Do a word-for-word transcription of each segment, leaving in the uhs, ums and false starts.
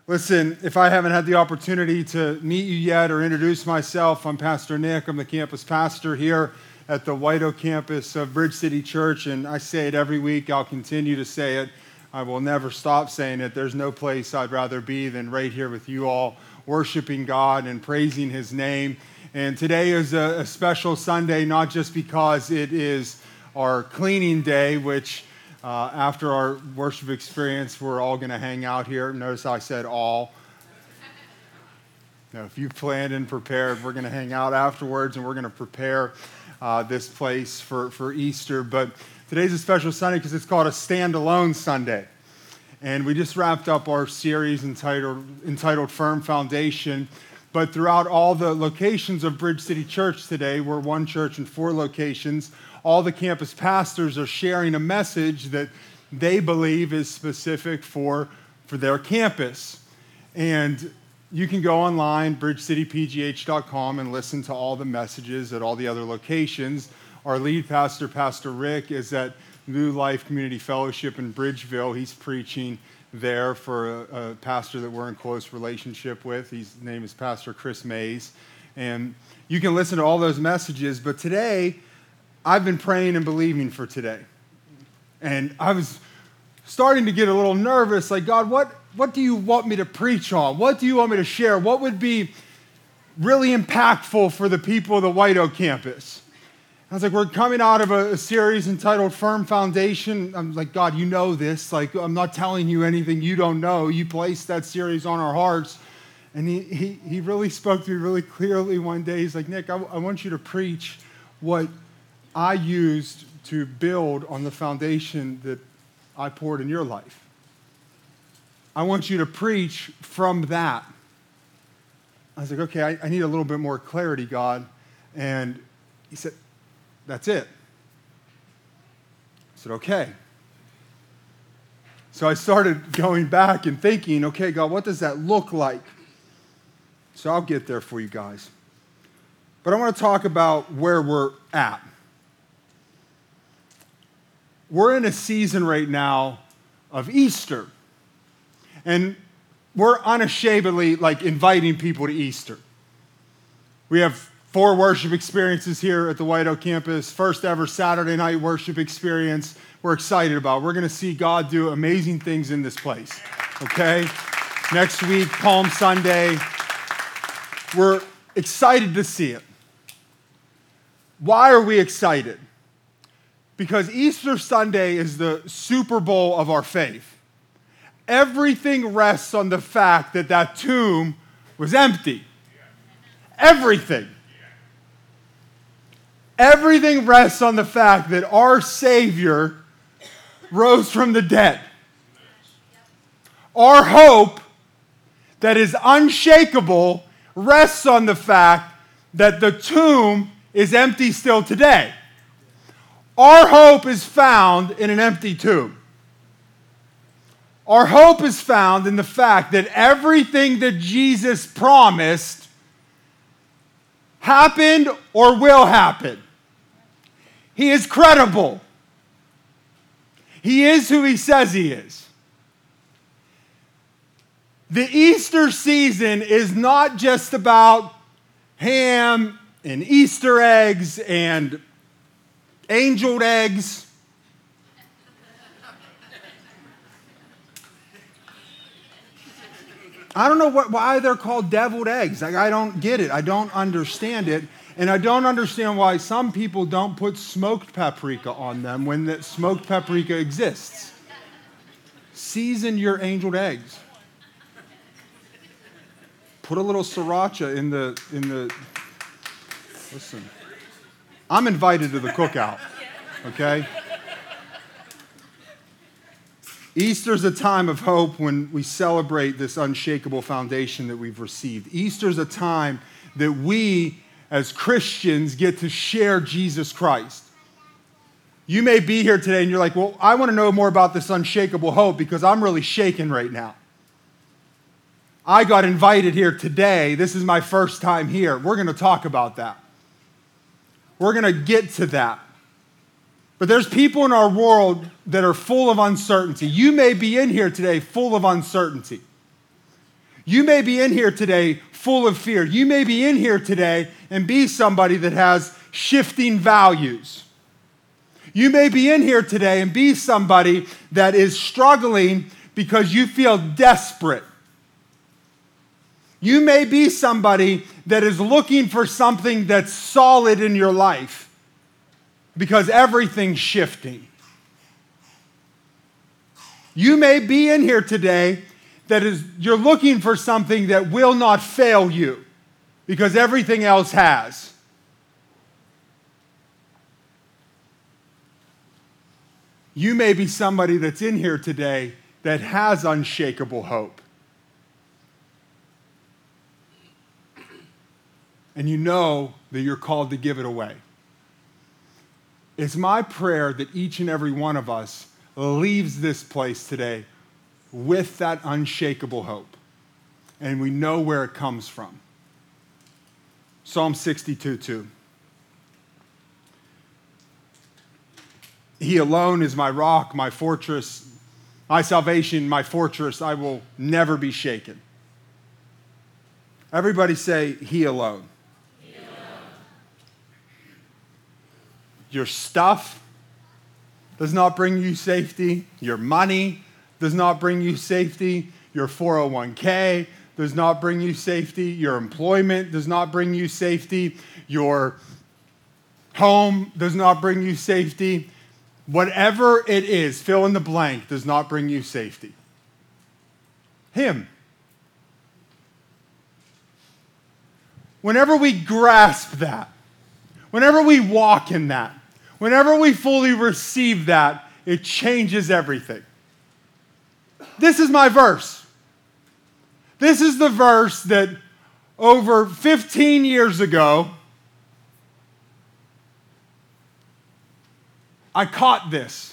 Listen, if I haven't had the opportunity to meet you yet or introduce myself, I'm Pastor Nick. I'm the campus pastor here at the White Oak campus of Bridge City Church, and I say it every week. I'll continue to say it. I will never stop saying it. There's no place I'd rather be than right here with you all, worshiping God and praising His name. And today is a, a special Sunday, not just because it is our cleaning day, which Uh, after our worship experience, we're all going to hang out here. Notice I said all. Now, if you planned and prepared, we're going to hang out afterwards, and we're going to prepare uh, this place for, for Easter. But today's a special Sunday because it's called a Standalone Sunday. And we just wrapped up our series entitled, entitled Firm Foundation. But throughout all the locations of Bridge City Church today, we're one church in four locations, all the campus pastors are sharing a message that they believe is specific for, for their campus. And you can go online, bridge city p g h dot com, and listen to all the messages at all the other locations. Our lead pastor, Pastor Rick, is at New Life Community Fellowship in Bridgeville. He's preaching there for a, a pastor that we're in close relationship with. His name is Pastor Chris Mays. And you can listen to all those messages, but today, I've been praying and believing for today. And I was starting to get a little nervous, like, God, what, what do you want me to preach on? What do you want me to share? What would be really impactful for the people of the White Oak campus? I was like, we're coming out of a, a series entitled Firm Foundation. I'm like, God, you know this. Like, I'm not telling you anything you don't know. You placed that series on our hearts. And he, he, he really spoke to me really clearly one day. He's like, Nick, I, I want you to preach what I used to build on the foundation that I poured in your life. I want you to preach from that. I was like, okay, I, I need a little bit more clarity, God. And he said, that's it. I said, okay. So I started going back and thinking, okay, God, what does that look like? So I'll get there for you guys. But I want to talk about where we're at. We're in a season right now of Easter. And we're unashamedly like inviting people to Easter. We have four worship experiences here at the White Oak campus. First ever Saturday night worship experience we're excited about. We're going to see God do amazing things in this place. Okay? Next week, Palm Sunday. We're excited to see it. Why are we excited? Because Easter Sunday is the Super Bowl of our faith. Everything rests on the fact that that tomb was empty. Everything. Everything rests on the fact that our Savior rose from the dead. Our hope that is unshakable rests on the fact that the tomb is empty still today. Our hope is found in an empty tomb. Our hope is found in the fact that everything that Jesus promised happened or will happen. He is credible. He is who He says He is. The Easter season is not just about ham and Easter eggs and angeled eggs. I don't know what, why they're called deviled eggs. Like, I don't get it. I don't understand it. And I don't understand why some people don't put smoked paprika on them when the smoked paprika exists. Season your angeled eggs. Put a little sriracha in the, in the, listen. I'm invited to the cookout, okay? Easter's a time of hope when we celebrate this unshakable foundation that we've received. Easter's a time that we, as Christians, get to share Jesus Christ. You may be here today and you're like, well, I want to know more about this unshakable hope because I'm really shaken right now. I got invited here today. This is my first time here. We're going to talk about that. We're going to get to that. But there's people in our world that are full of uncertainty. You may be in here today full of uncertainty. You may be in here today full of fear. You may be in here today and be somebody that has shifting values. You may be in here today and be somebody that is struggling because you feel desperate. You may be somebody that is looking for something that's solid in your life because everything's shifting. You may be in here today that is you're looking for something that will not fail you because everything else has. You may be somebody that's in here today that has unshakable hope. And you know that you're called to give it away. It's my prayer that each and every one of us leaves this place today with that unshakable hope. And we know where it comes from. Psalm sixty-two two. He alone is my rock, my fortress, my salvation, my fortress. I will never be shaken. Everybody say, He alone. He alone. Your stuff does not bring you safety. Your money does not bring you safety. Your four oh one k does not bring you safety. Your employment does not bring you safety. Your home does not bring you safety. Whatever it is, fill in the blank, does not bring you safety. Him. Whenever we grasp that, whenever we walk in that, whenever we fully receive that, it changes everything. This is my verse. This is the verse that over fifteen years ago, I caught this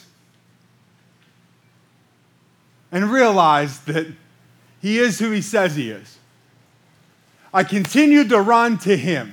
and realized that He is who He says He is. I continued to run to Him.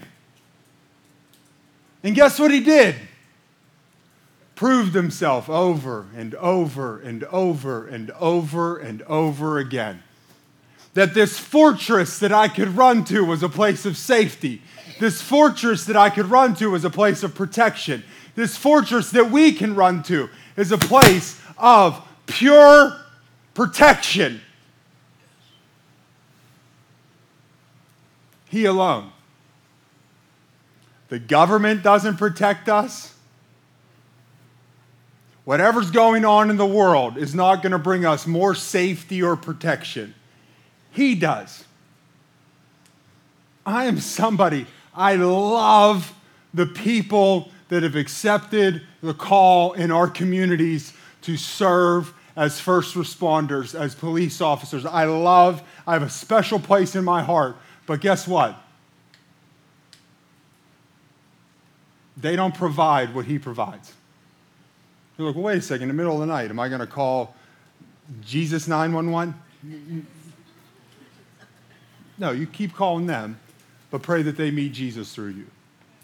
And guess what He did? Proved Himself over and over and over and over and over again. That this fortress that I could run to was a place of safety. This fortress that I could run to was a place of protection. This fortress that we can run to is a place of pure protection. He alone. The government doesn't protect us. Whatever's going on in the world is not going to bring us more safety or protection. He does. I am somebody, I love the people that have accepted the call in our communities to serve as first responders, as police officers. I love, I have a special place in my heart. But guess what? They don't provide what He provides. You're like, well, wait a second, in the middle of the night, am I going to call Jesus nine one one? No, you keep calling them, but pray that they meet Jesus through you.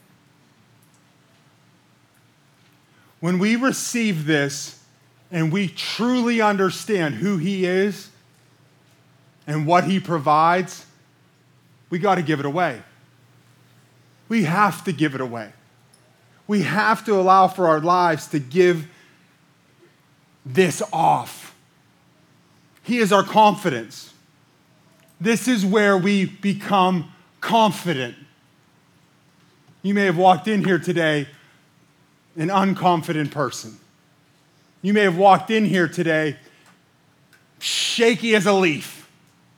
When we receive this and we truly understand who He is and what He provides, we got to give it away. We have to give it away. We have to allow for our lives to give this off. He is our confidence. This is where we become confident. You may have walked in here today an unconfident person. You may have walked in here today shaky as a leaf.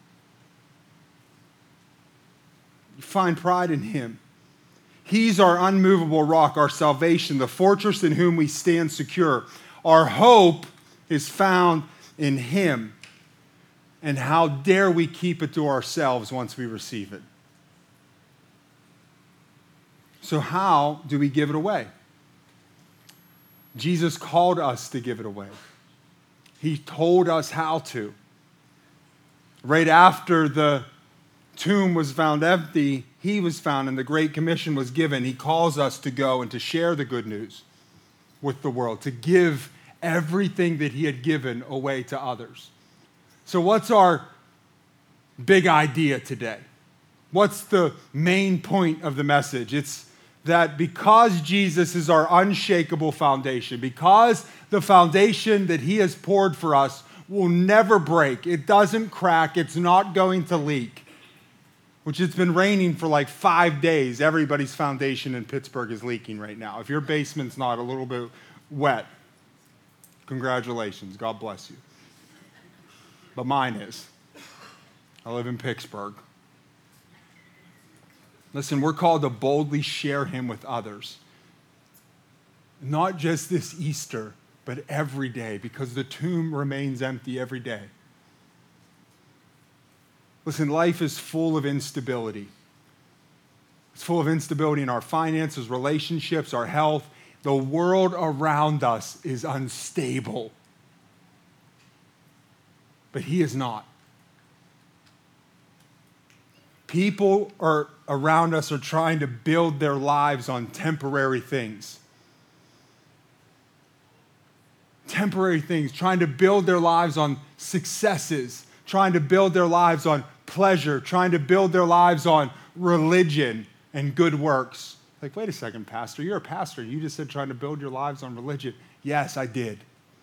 You find pride in Him. He's our unmovable rock, our salvation, the fortress in whom we stand secure. Our hope is found in Him. And how dare we keep it to ourselves once we receive it? So how do we give it away? Jesus called us to give it away. He told us how to. Right after the tomb was found empty, He was found and the Great Commission was given. He calls us to go and to share the good news with the world, to give everything that He had given away to others. So what's our big idea today? What's the main point of the message? It's that because Jesus is our unshakable foundation, because the foundation that he has poured for us will never break, it doesn't crack, it's not going to leak, which it's been raining for like five days. Everybody's foundation in Pittsburgh is leaking right now. If your basement's not a little bit wet, congratulations, God bless you. But mine is. I live in Pittsburgh. Listen, we're called to boldly share him with others. Not just this Easter, but every day, because the tomb remains empty every day. Listen, life is full of instability. It's full of instability in our finances, relationships, our health. The world around us is unstable. But he is not. People are around us are trying to build their lives on temporary things. Temporary things, trying to build their lives on successes, trying to build their lives on pleasure, trying to build their lives on religion and good works. Like, wait a second, pastor, you're a pastor. You just said trying to build your lives on religion. Yes, I did.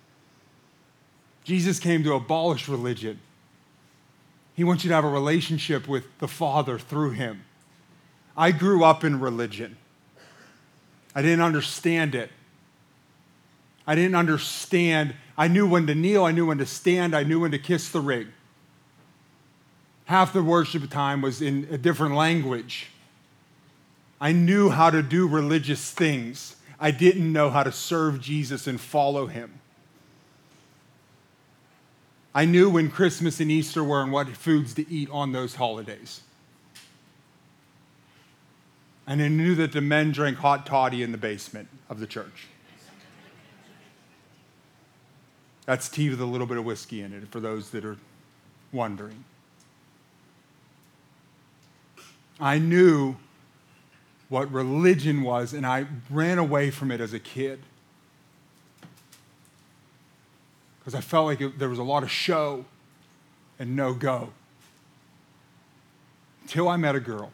Jesus came to abolish religion. He wants you to have a relationship with the Father through him. I grew up in religion. I didn't understand it. I didn't understand. I knew when to kneel. I knew when to stand. I knew when to kiss the ring. Half the worship time was in a different language. I knew how to do religious things. I didn't know how to serve Jesus and follow him. I knew when Christmas and Easter were and what foods to eat on those holidays. And I knew that the men drank hot toddy in the basement of the church. That's tea with a little bit of whiskey in it, for those that are wondering. I knew what religion was, and I ran away from it as a kid. Because I felt like it, there was a lot of show and no go. Until I met a girl.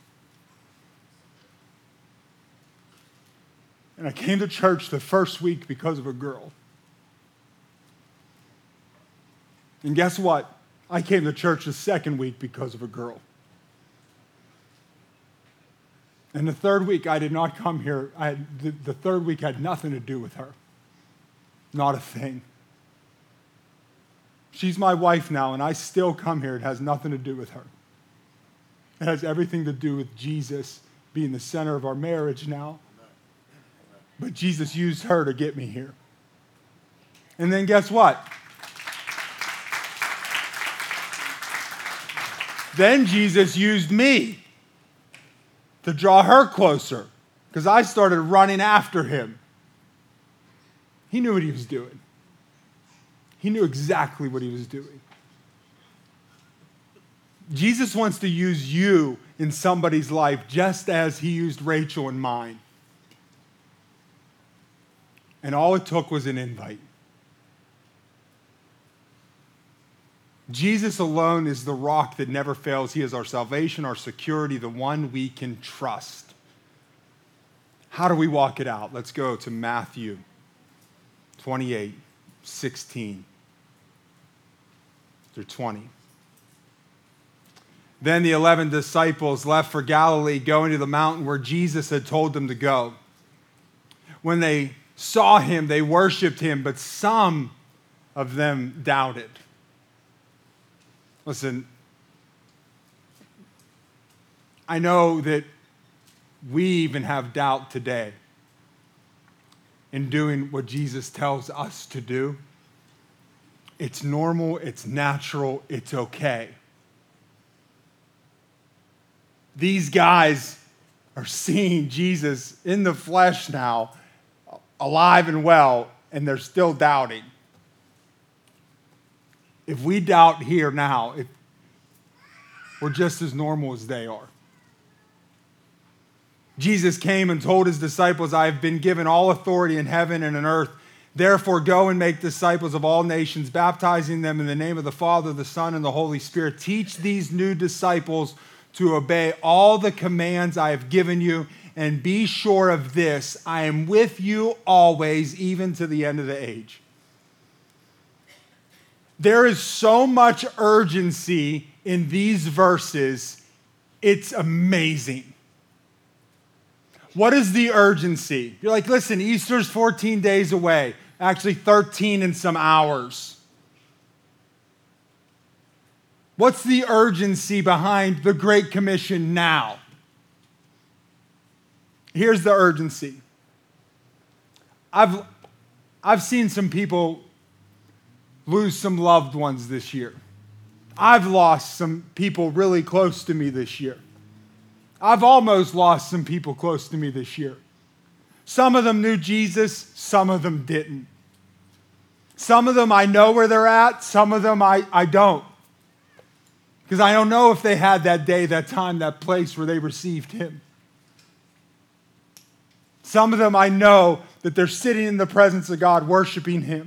And I came to church the first week because of a girl. And guess what? I came to church the second week because of a girl. And the third week, I did not come here. I had, the, the third week had nothing to do with her. Not a thing. She's my wife now, and I still come here. It has nothing to do with her. It has everything to do with Jesus being the center of our marriage now. But Jesus used her to get me here. And then guess what? Then Jesus used me to draw her closer, because I started running after him. He knew what he was doing. He knew exactly what he was doing. Jesus wants to use you in somebody's life just as he used Rachel in mine. And all it took was an invite. Jesus alone is the rock that never fails. He is our salvation, our security, the one we can trust. How do we walk it out? Let's go to Matthew twenty-eight, sixteen through twenty. Then the eleven disciples left for Galilee, going to the mountain where Jesus had told them to go. When they saw him, they worshiped him, but some of them doubted. Listen, I know that we even have doubt today in doing what Jesus tells us to do. It's normal, it's natural, it's okay. These guys are seeing Jesus in the flesh now, alive and well, and they're still doubting. If we doubt here now, if we're just as normal as they are. Jesus came and told his disciples, I have been given all authority in heaven and on earth. Therefore, go and make disciples of all nations, baptizing them in the name of the Father, the Son, and the Holy Spirit. Teach these new disciples to obey all the commands I have given you, and be sure of this, I am with you always, even to the end of the age. There is so much urgency in these verses, it's amazing. What is the urgency? You're like, listen, Easter's fourteen days away. Actually, thirteen and some hours. What's the urgency behind the Great Commission now? Here's the urgency. I've, I've seen some people lose some loved ones this year. I've lost some people really close to me this year. I've almost lost some people close to me this year. Some of them knew Jesus, some of them didn't. Some of them I know where they're at, some of them I, I don't. Because I don't know if they had that day, that time, that place where they received him. Some of them I know that they're sitting in the presence of God worshiping him.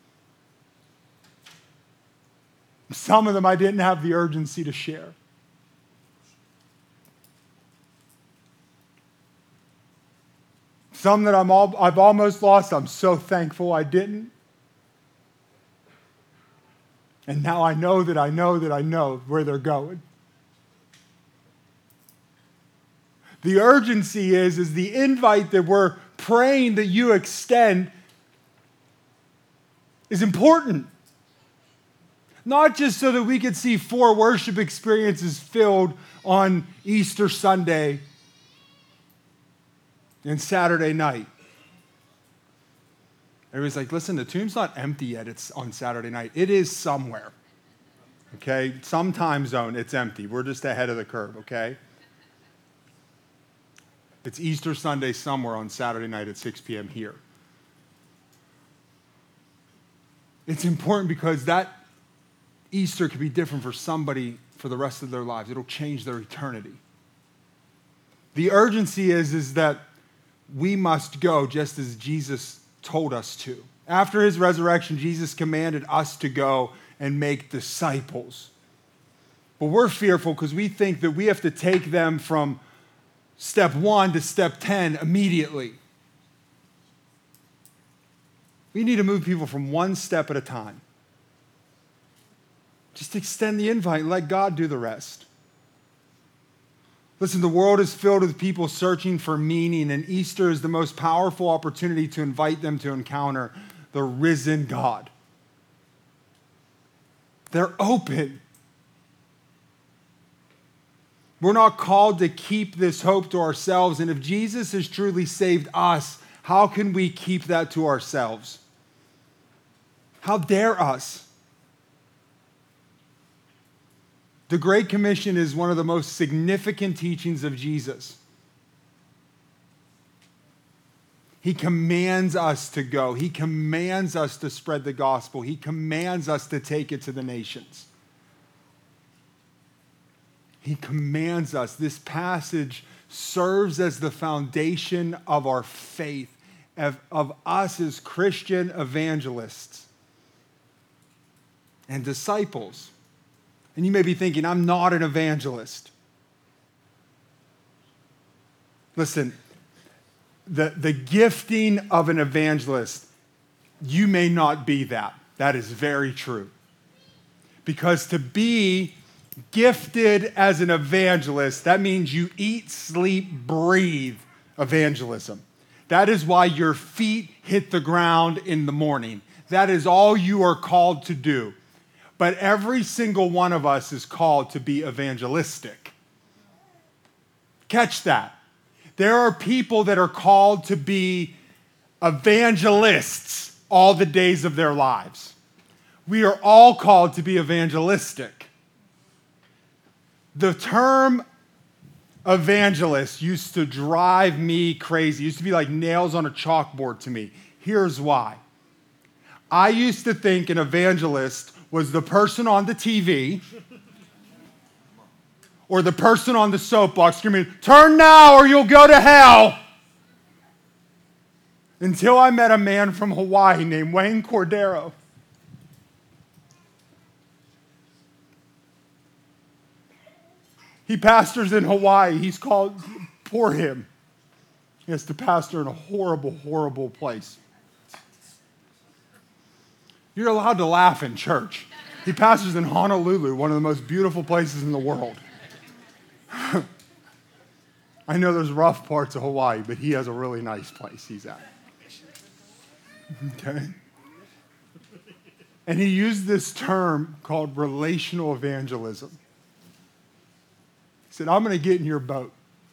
Some of them I didn't have the urgency to share. Some that I'm all, I've almost lost, I'm so thankful I didn't. And now I know that I know that I know where they're going. The urgency is, is the invite that we're praying that you extend is important. Not just so that we could see four worship experiences filled on Easter Sunday and Saturday night. Everybody's like, listen, the tomb's not empty yet. It's on Saturday night. It is somewhere. Okay? Some time zone, it's empty. We're just ahead of the curve, okay? It's Easter Sunday somewhere on Saturday night at six p.m. here. It's important because that Easter could be different for somebody for the rest of their lives. It'll change their eternity. The urgency is, is that we must go just as Jesus told us to. After his resurrection, Jesus commanded us to go and make disciples. But we're fearful because we think that we have to take them from step one to step ten immediately. We need to move people from one step at a time. Just extend the invite and let God do the rest. Listen, the world is filled with people searching for meaning, and Easter is the most powerful opportunity to invite them to encounter the risen God. They're open. We're not called to keep this hope to ourselves, and if Jesus has truly saved us, how can we keep that to ourselves? How dare us? The Great Commission is one of the most significant teachings of Jesus. He commands us to go. He commands us to spread the gospel. He commands us to take it to the nations. He commands us. This passage serves as the foundation of our faith, of, of us as Christian evangelists and disciples. And you may be thinking, I'm not an evangelist. Listen, the, the gifting of an evangelist, you may not be that. That is very true. Because to be gifted as an evangelist, that means you eat, sleep, breathe evangelism. That is why your feet hit the ground in the morning. That is all you are called to do. But every single one of us is called to be evangelistic. Catch that. There are people that are called to be evangelists all the days of their lives. We are all called to be evangelistic. The term evangelist used to drive me crazy. It used to be like nails on a chalkboard to me. Here's why. I used to think an evangelist was the person on the T V or the person on the soapbox screaming, "Turn now or you'll go to hell." Until I met a man from Hawaii named Wayne Cordero. He pastors in Hawaii. He's called, poor him. He has to pastor in a horrible, horrible place. You're allowed to laugh in church. He pastors in Honolulu, one of the most beautiful places in the world. I know there's rough parts of Hawaii, but he has a really nice place he's at. Okay? And he used this term called relational evangelism. He said, I'm going to get in your boat.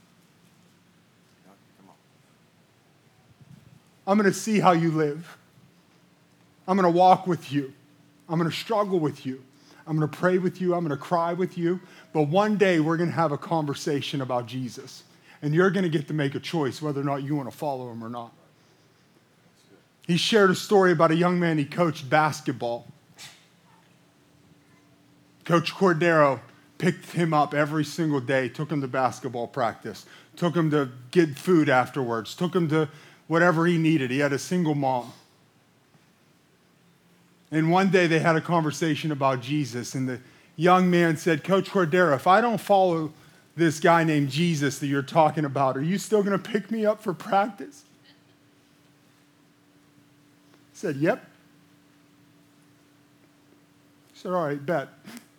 I'm going to see how you live. I'm going to walk with you. I'm going to struggle with you. I'm going to pray with you. I'm going to cry with you. But one day we're going to have a conversation about Jesus. And you're going to get to make a choice whether or not you want to follow him or not. He shared a story about a young man he coached basketball. Coach Cordero picked him up every single day, took him to basketball practice, took him to get food afterwards, took him to whatever he needed. He had a single mom. And one day they had a conversation about Jesus, and the young man said, Coach Cordero, if I don't follow this guy named Jesus that you're talking about, are you still going to pick me up for practice? He said, yep. He said, all right, bet.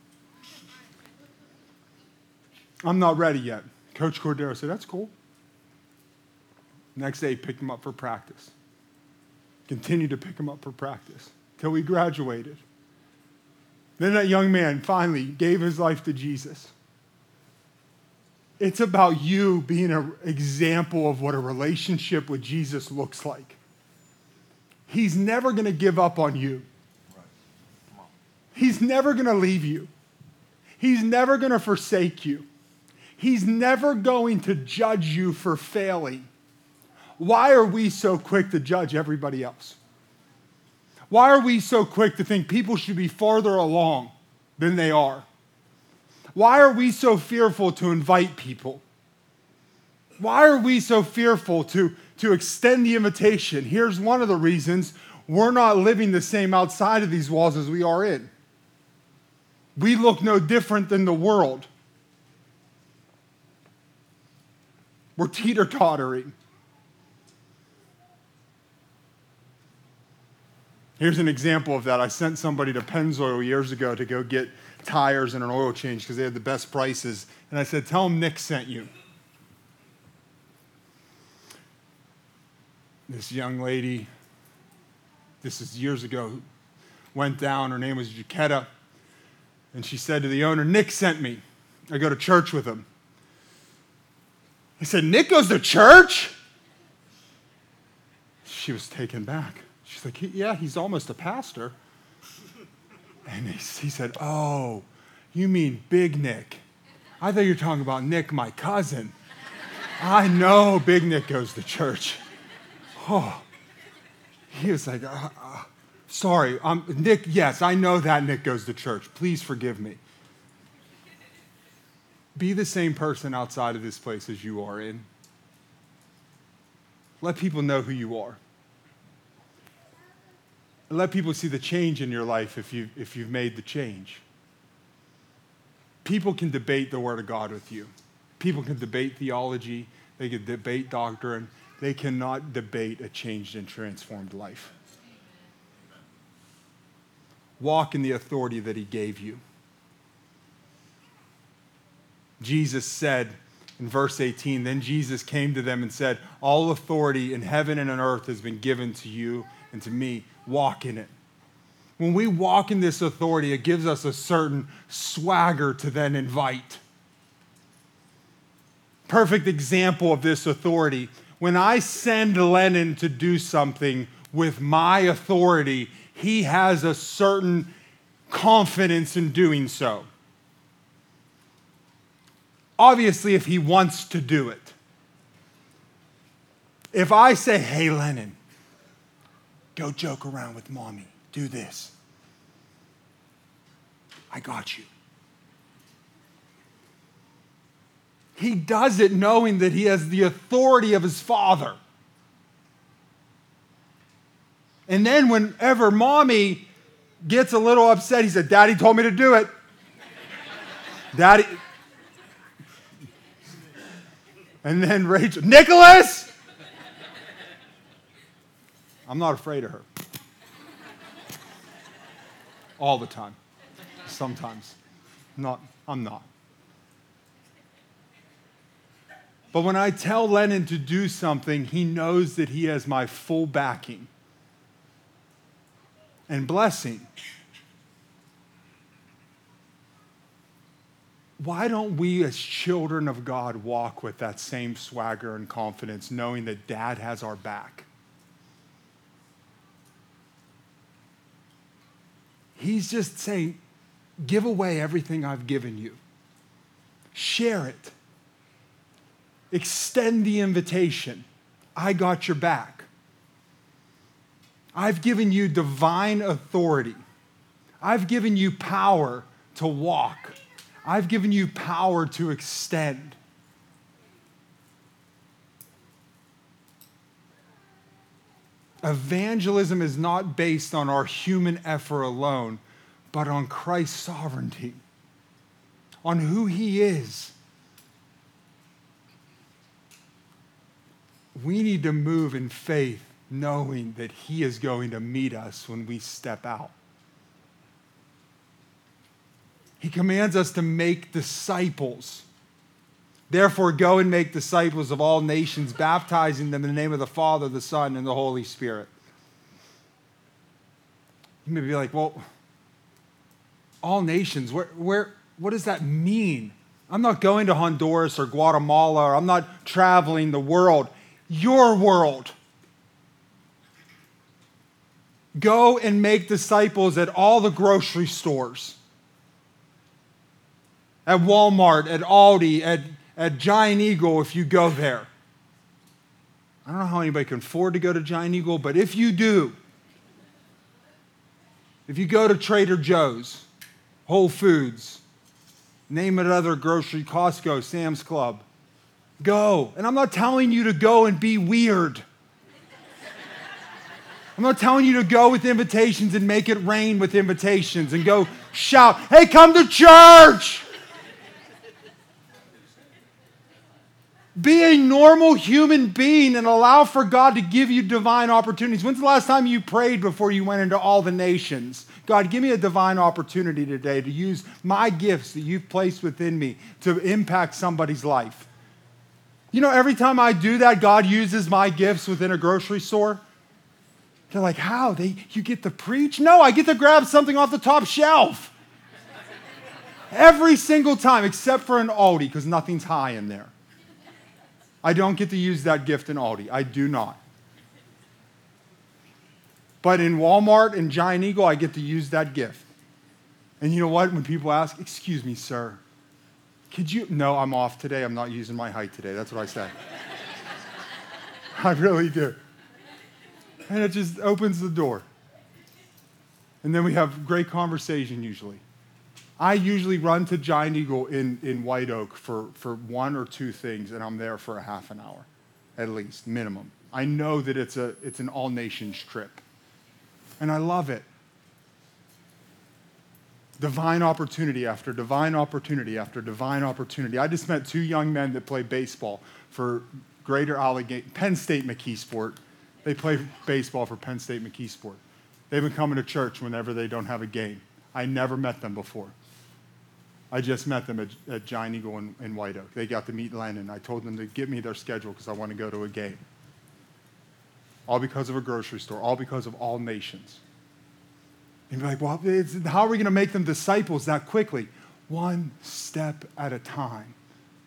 I'm not ready yet. Coach Cordero said, that's cool. Next day, he picked him up for practice. Continued to pick him up for practice till we graduated. Then that young man finally gave his life to Jesus. It's about you being an example of what a relationship with Jesus looks like. He's never going to give up on you. He's never going to leave you. He's never going to forsake you. He's never going to judge you for failing. Why are we so quick to judge everybody else? Why are we so quick to think people should be farther along than they are? Why are we so fearful to invite people? Why are we so fearful to, to extend the invitation? Here's one of the reasons: we're not living the same outside of these walls as we are in. We look no different than the world. We're teeter-tottering. Here's an example of that. I sent somebody to Pennzoil years ago to go get tires and an oil change because they had the best prices. And I said, tell them Nick sent you. This young lady, this is years ago, went down. Her name was Jaquetta. And she said to the owner, Nick sent me. I go to church with him. I said, Nick goes to church? She was taken back. She's like, yeah, he's almost a pastor. And he, he said, oh, you mean Big Nick. I thought you were talking about Nick, my cousin. I know Big Nick goes to church. Oh, he was like, uh, uh, sorry, um, Nick, yes, I know that Nick goes to church. Please forgive me. Be the same person outside of this place as you are in. Let people know who you are. Let people see the change in your life if, you, if you've made the change. People can debate the Word of God with you. People can debate theology. They can debate doctrine. They cannot debate a changed and transformed life. Walk in the authority that He gave you. Jesus said in verse eighteen, then Jesus came to them and said, all authority in heaven and on earth has been given to you and to me. Walk in it. When we walk in this authority, it gives us a certain swagger to then invite. Perfect example of this authority. When I send Lennon to do something with my authority, he has a certain confidence in doing so. Obviously, if he wants to do it. If I say, hey, Lennon, go joke around with mommy. Do this. I got you. He does it knowing that he has the authority of his Father. And then whenever mommy gets a little upset, he said, Daddy told me to do it. Daddy. And then Rachel, Nicholas! I'm not afraid of her. All the time. Sometimes. Not, I'm not. But when I tell Lennon to do something, he knows that he has my full backing and blessing. Why don't we as children of God walk with that same swagger and confidence, knowing that Dad has our back? He's just saying, give away everything I've given you. Share it. Extend the invitation. I got your back. I've given you divine authority. I've given you power to walk. I've given you power to extend. Evangelism is not based on our human effort alone, but on Christ's sovereignty, on who he is. We need to move in faith, knowing that he is going to meet us when we step out. He commands us to make disciples. Therefore, go and make disciples of all nations, baptizing them in the name of the Father, the Son, and the Holy Spirit. You may be like, well, all nations, where, where, what does that mean? I'm not going to Honduras or Guatemala, or I'm not traveling the world. Your world. Go and make disciples at all the grocery stores, at Walmart, at Aldi, at, at Giant Eagle if you go there. I don't know how anybody can afford to go to Giant Eagle, but if you do, if you go to Trader Joe's, Whole Foods, name another grocery, Costco, Sam's Club, go. And I'm not telling you to go and be weird. I'm not telling you to go with invitations and make it rain with invitations and go shout, hey, come to church. Be a normal human being and allow for God to give you divine opportunities. When's the last time you prayed before you went into all the nations? God, give me a divine opportunity today to use my gifts that you've placed within me to impact somebody's life. You know, every time I do that, God uses my gifts within a grocery store. They're like, how? They, you get to preach? No, I get to grab something off the top shelf. Every single time, except for an Aldi, because nothing's high in there. I don't get to use that gift in Aldi. I do not. But in Walmart and Giant Eagle, I get to use that gift. And you know what? When people ask, excuse me, sir, could you? No, I'm off today. I'm not using my height today. That's what I say. I really do. And it just opens the door. And then we have great conversation usually. I usually run to Giant Eagle in, in White Oak for, for one or two things, and I'm there for a half an hour, at least, minimum. I know that it's a it's an all-nations trip. And I love it. Divine opportunity after divine opportunity after divine opportunity. I just met two young men that play baseball for Greater Allegheny, Penn State McKeesport. They play baseball for Penn State McKeesport. They've been coming to church whenever they don't have a game. I never met them before. I just met them at, at Giant Eagle in, in White Oak. They got to meet Lennon. I told them to give me their schedule because I want to go to a game. All because of a grocery store. All because of all nations. And you're like, well, it's, how are we going to make them disciples that quickly? One step at a time.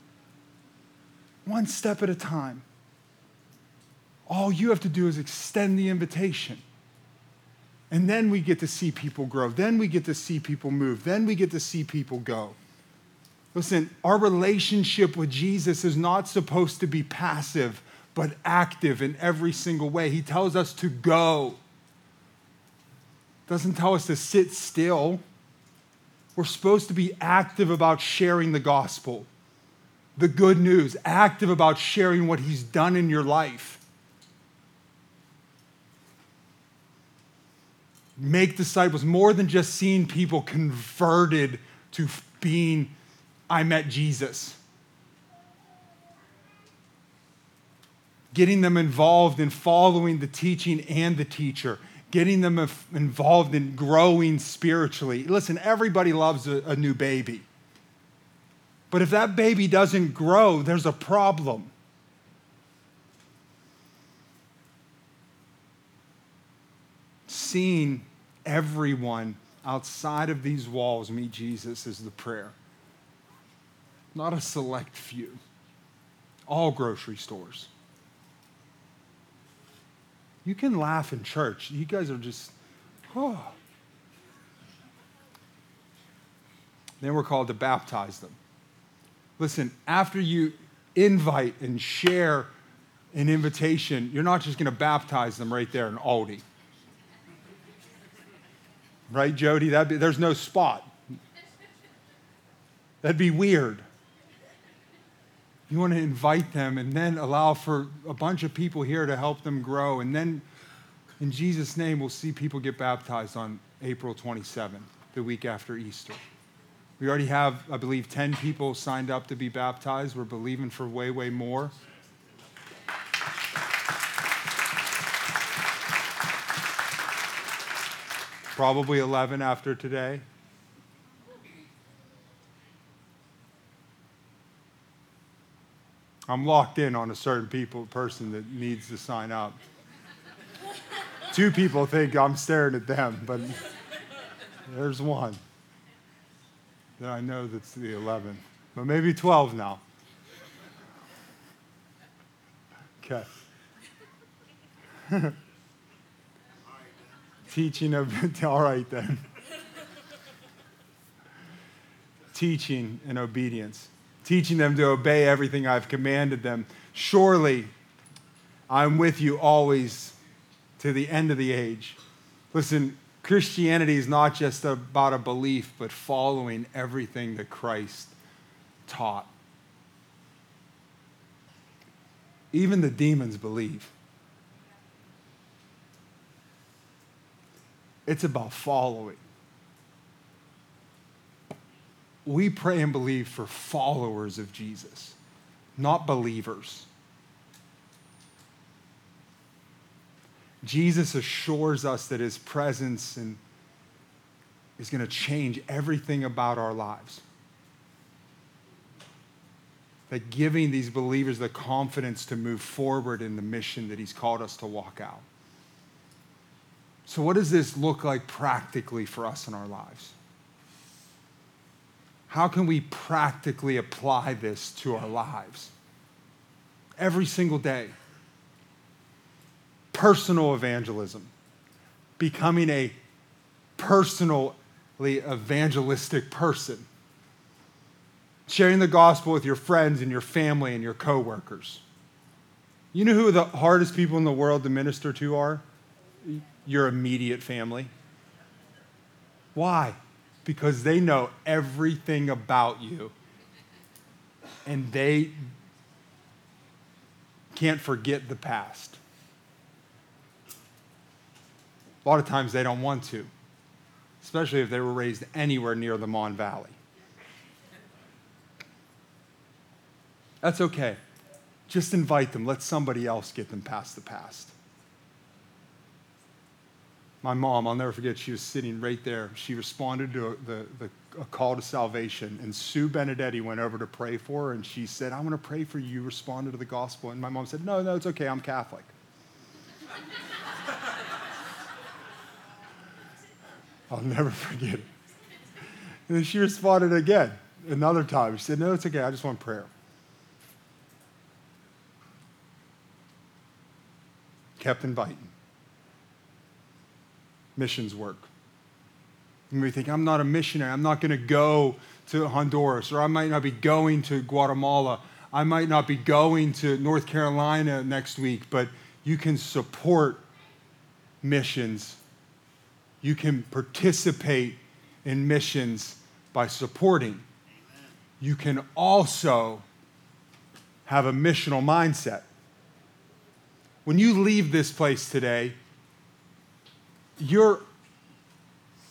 One step at a time. All you have to do is extend the invitation. And then we get to see people grow. Then we get to see people move. Then we get to see people go. Listen, our relationship with Jesus is not supposed to be passive, but active in every single way. He tells us to go. Doesn't tell us to sit still. We're supposed to be active about sharing the gospel, the good news, active about sharing what he's done in your life. make disciples, more than just seeing people converted to being, I met Jesus. Getting them involved in following the teaching and the teacher. Getting them involved in growing spiritually. Listen, everybody loves a, a new baby. But if that baby doesn't grow, there's a problem. Seeing everyone outside of these walls meet Jesus is the prayer. Not a select few. All grocery stores. You can laugh in church. You guys are just, oh. Then we're called to baptize them. Listen, after you invite and share an invitation, you're not just going to baptize them right there in Aldi. Right, Jody? That'd be, there's no spot. That'd be weird. You want to invite them and then allow for a bunch of people here to help them grow. And then, in Jesus' name, we'll see people get baptized on April twenty-seventh, the week after Easter. We already have, I believe, ten people signed up to be baptized. We're believing for way, way more. Probably eleven after today. I'm locked in on a certain people, person that needs to sign up. Two people think I'm staring at them, but there's one that I know that's the eleventh, but maybe twelve now. Okay. Teaching of, all right then. Teaching and obedience. Teaching them to obey everything I've commanded them. Surely, I'm with you always to the end of the age. Listen, Christianity is not just about a belief, but following everything that Christ taught. Even the demons believe. It's about following. We pray and believe for followers of Jesus, not believers. Jesus assures us that his presence and is going to change everything about our lives. That giving these believers the confidence to move forward in the mission that he's called us to walk out. So what does this look like practically for us in our lives? How can we practically apply this to our lives? Every single day. Personal evangelism. Becoming a personally evangelistic person. Sharing the gospel with your friends and your family and your coworkers. You know who the hardest people in the world to minister to are? Your immediate family. Why? Because they know everything about you and they can't forget the past. A lot of times they don't want to, especially if they were raised anywhere near the Mon Valley. That's okay. Just invite them. Let somebody else get them past the past. My mom, I'll never forget, she was sitting right there. She responded to a, the, the, a call to salvation, and Sue Benedetti went over to pray for her, and she said, I want to pray for you. You responded to the gospel. And my mom said, no, no, it's okay. I'm Catholic. I'll never forget it. And then she responded again, another time. She said, no, it's okay. I just want prayer. Kept inviting. Missions work. And we think, I'm not a missionary. I'm not going to go to Honduras, or I might not be going to Guatemala. I might not be going to North Carolina next week, but you can support missions. You can participate in missions by supporting. You can also have a missional mindset. When you leave this place today, you're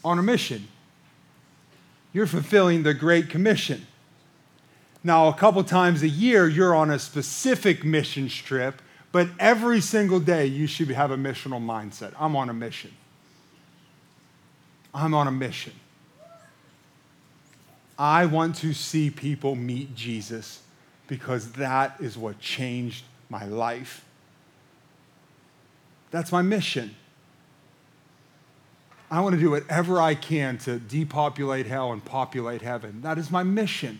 on a mission. You're fulfilling the Great Commission. Now, a couple times a year, you're on a specific mission trip, but every single day you should have a missional mindset. I'm on a mission. I'm on a mission. I want to see people meet Jesus because that is what changed my life. That's my mission. I want to do whatever I can to depopulate hell and populate heaven. That is my mission.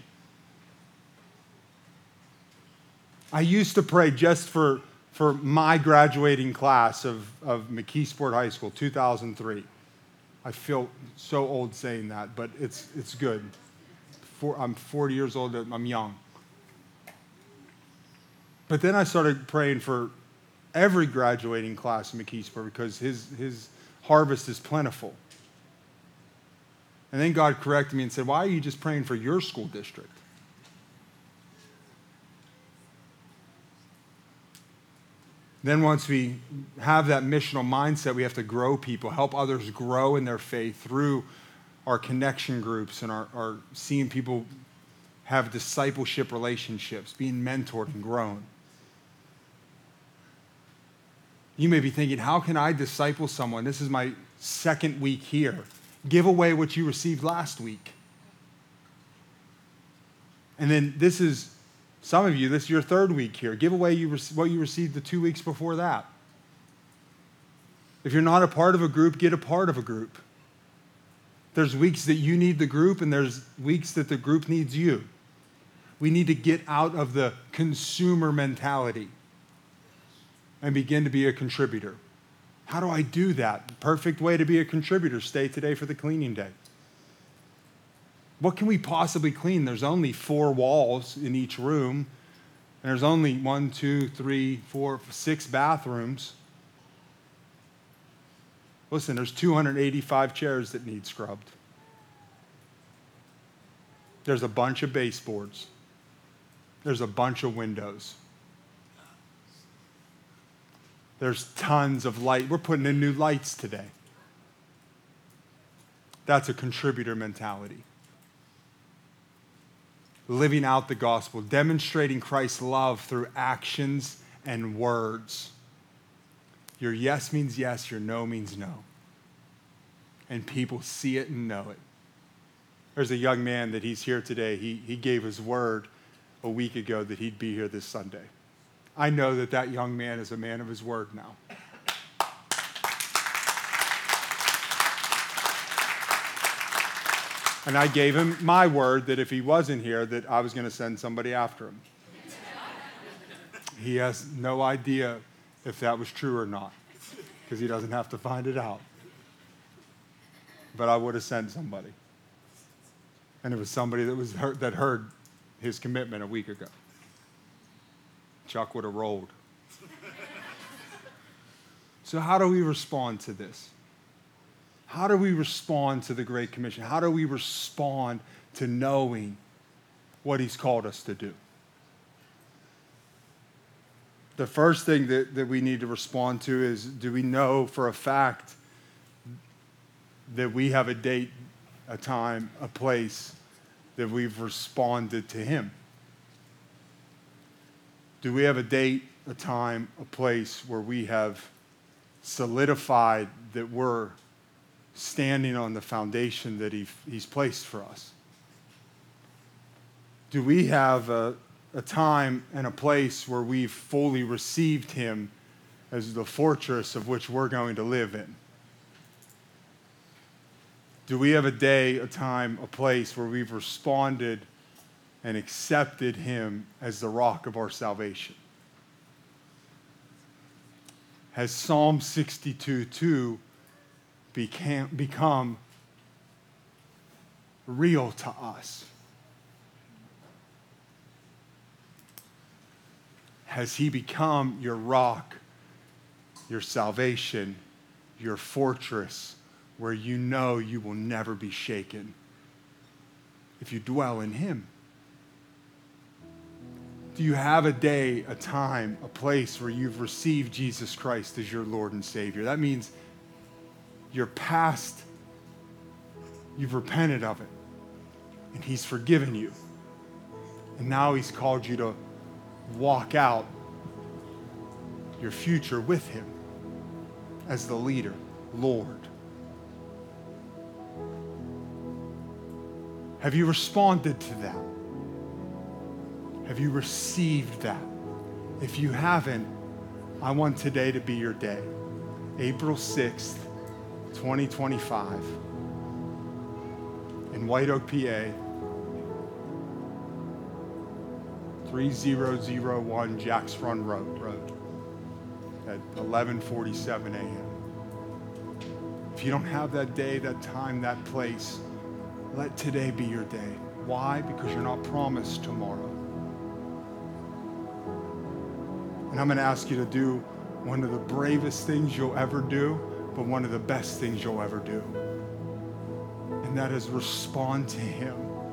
I used to pray just for, for my graduating class of, of McKeesport High School, two thousand three. I feel so old saying that, but it's, it's good. For, I'm forty years old, I'm young. But then I started praying for every graduating class in McKeesport because his, his harvest is plentiful. And then God corrected me and said, why are you just praying for your school district? Then once we have that missional mindset, we have to grow people, help others grow in their faith through our connection groups and our, our seeing people have discipleship relationships, being mentored and grown. You may be thinking, how can I disciple someone? This is my second week here. Give away what you received last week. And then this is, some of you, this is your third week here. Give away you, what you received the two weeks before that. If you're not a part of a group, get a part of a group. There's weeks that you need the group, and there's weeks that the group needs you. We need to get out of the consumer mentality and begin to be a contributor. How do I do that? The perfect way to be a contributor, stay today for the cleaning day. What can we possibly clean? There's only four walls in each room, and there's only one, two, three, four, six bathrooms. Listen, there's two hundred eighty-five chairs that need scrubbed. There's a bunch of baseboards. There's a bunch of windows. There's tons of light. We're putting in new lights today. That's a contributor mentality. Living out the gospel, demonstrating Christ's love through actions and words. Your yes means yes, your no means no. And people see it and know it. There's a young man that he's here today. He, he gave his word a week ago that he'd be here this Sunday. I know that that young man is a man of his word now. And I gave him my word that if he wasn't here, that I was going to send somebody after him. He has no idea if that was true or not, because he doesn't have to find it out. But I would have sent somebody. And it was somebody that was heard, that heard his commitment a week ago. Chuck would have rolled. So how do we respond to this? How do we respond to the Great Commission? How do we respond to knowing what he's called us to do? The first thing that, that we need to respond to is, do we know for a fact that we have a date, a time, a place that we've responded to him? Do we have a date, a time, a place where we have solidified that we're standing on the foundation that he, he's placed for us? Do we have a, a time and a place where we've fully received him as the fortress of which we're going to live in? Do we have a day, a time, a place where we've responded and accepted him as the rock of our salvation? Has Psalm sixty-two two became, become real to us? Has he become your rock, your salvation, your fortress, where you know you will never be shaken if you dwell in him? Do you have a day, a time, a place where you've received Jesus Christ as your Lord and Savior? That means you're past You've repented of it. And he's forgiven you. And now he's called you to walk out your future with him as the leader, Lord. Have you responded to that? Have you received that? If you haven't, I want today to be your day. April sixth, twenty twenty-five, in White Oak, P A, three thousand one Jacks Run Road at eleven forty-seven a.m. If you don't have that day, that time, that place, let today be your day. Why? Because you're not promised tomorrow. And I'm going to ask you to do one of the bravest things you'll ever do, but one of the best things you'll ever do. And that is respond to him.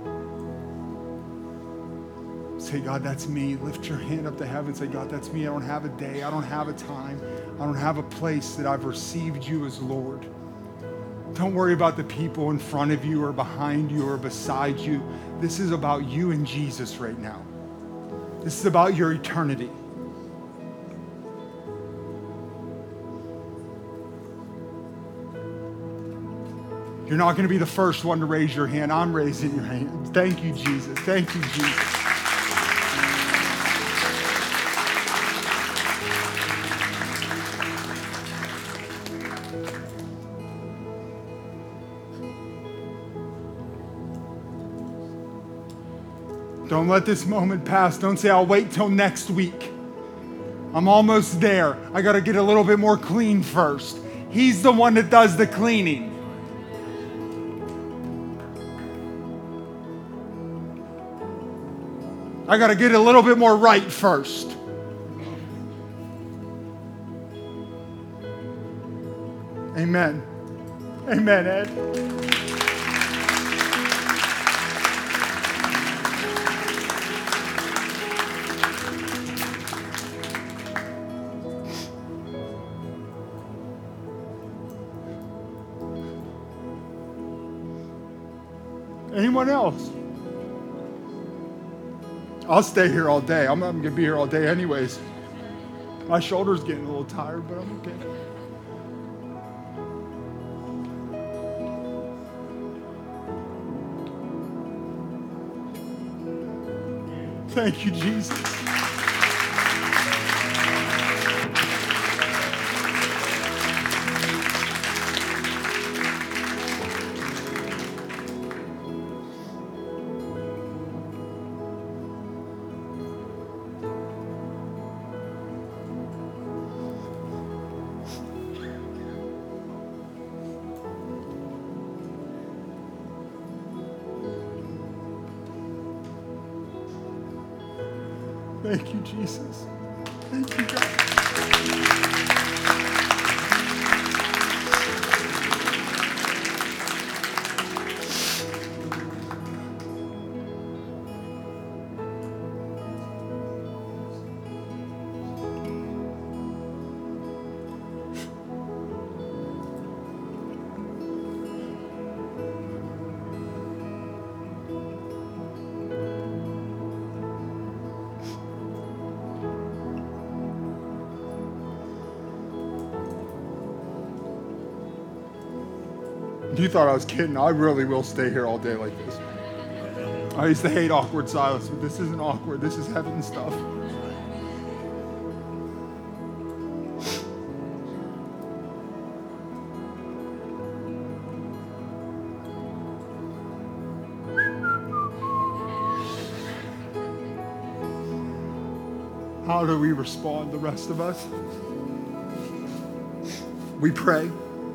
Say, God, that's me. Lift your hand up to heaven. Say, God, that's me. I don't have a day. I don't have a time. I don't have a place that I've received you as Lord. Don't worry about the people in front of you or behind you or beside you. This is about you and Jesus right now. This is about your eternity. You're not going to be the first one to raise your hand. I'm raising your hand. Thank you, Jesus. Thank you, Jesus. Don't let this moment pass. Don't say, I'll wait till next week. I'm almost there. I got to get a little bit more clean first. He's the one that does the cleaning. I got to get a little bit more right first. Amen. Amen, Ed. Anyone else? I'll stay here all day. I'm not going to be here all day anyways. My shoulder's getting a little tired, but I'm okay. Thank you, Jesus. Thank you, Jesus. Thank you, God. You thought I was kidding. I really will stay here all day like this. I used to hate awkward silence, but this isn't awkward. This is heaven stuff. How do we respond, the rest of us? We pray.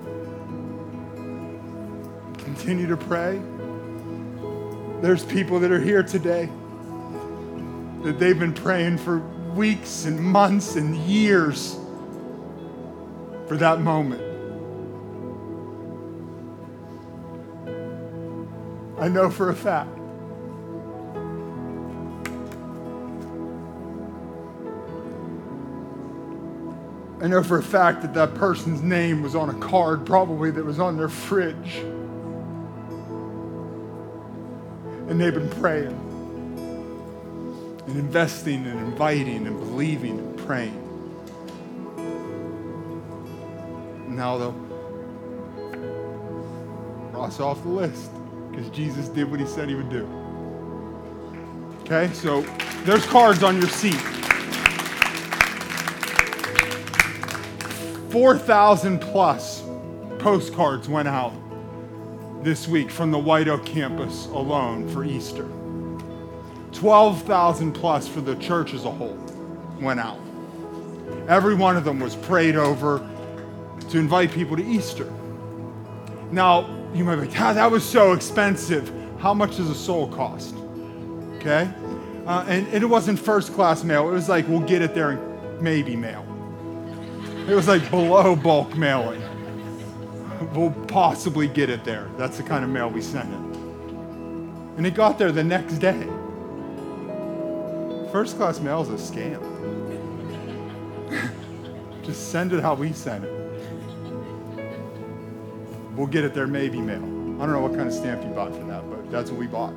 Continue to pray. There's people that are here today that they've been praying for weeks and months and years for that moment. I know for a fact. I know for a fact that that person's name was on a card probably that was on their fridge. And they've been praying and investing and inviting and believing and praying. Now they'll cross off the list because Jesus did what he said he would do. Okay, so there's cards on your seat. four thousand plus postcards went out this week from the White Oak campus alone for Easter. twelve thousand plus for the church as a whole went out. Every one of them was prayed over to invite people to Easter. Now, you might be like, ah, that was so expensive. How much does a soul cost? Okay? Uh, and, and it wasn't first class mail. It was like, we'll get it there in maybe mail. It was like below bulk mailing. We'll possibly get it there. That's the kind of mail we sent it. And it got there the next day. First class mail is a scam. Just send it how we send it. We'll get it there maybe mail. I don't know what kind of stamp you bought for that, but that's what we bought.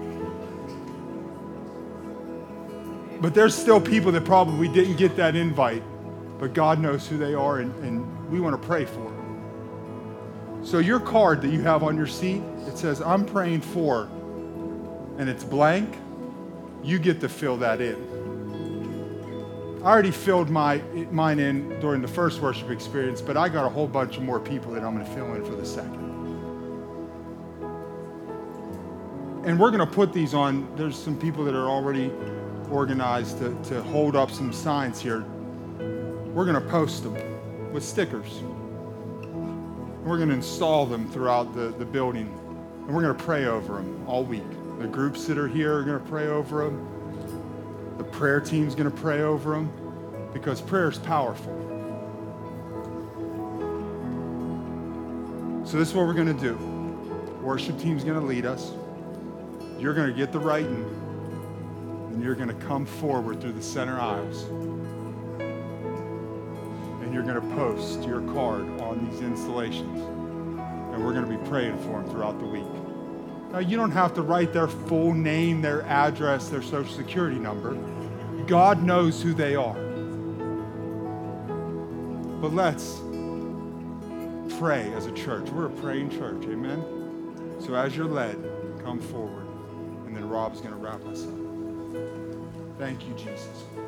But there's still people that probably didn't get that invite, but God knows who they are, and, and we want to pray for them. So your card that you have on your seat, it says, I'm praying for, and it's blank. You get to fill that in. I already filled my mine in during the first worship experience, but I got a whole bunch of more people that I'm going to fill in for the second. And we're going to put these on. There's some people that are already organized to, to hold up some signs here. We're going to post them with stickers. We're going to install them throughout the, the building, and we're going to pray over them all week. The groups that are here are going to pray over them. The prayer team's going to pray over them, because prayer is powerful. So this is what we're going to do. Worship team's going to lead us. You're going to get the writing, and you're going to come forward through the center aisles. And you're going to post your card on these installations. And we're going to be praying for them throughout the week. Now, you don't have to write their full name, their address, their social security number. God knows who they are. But let's pray as a church. We're a praying church, amen? So as you're led, come forward, and then Rob's going to wrap us up. Thank you, Jesus.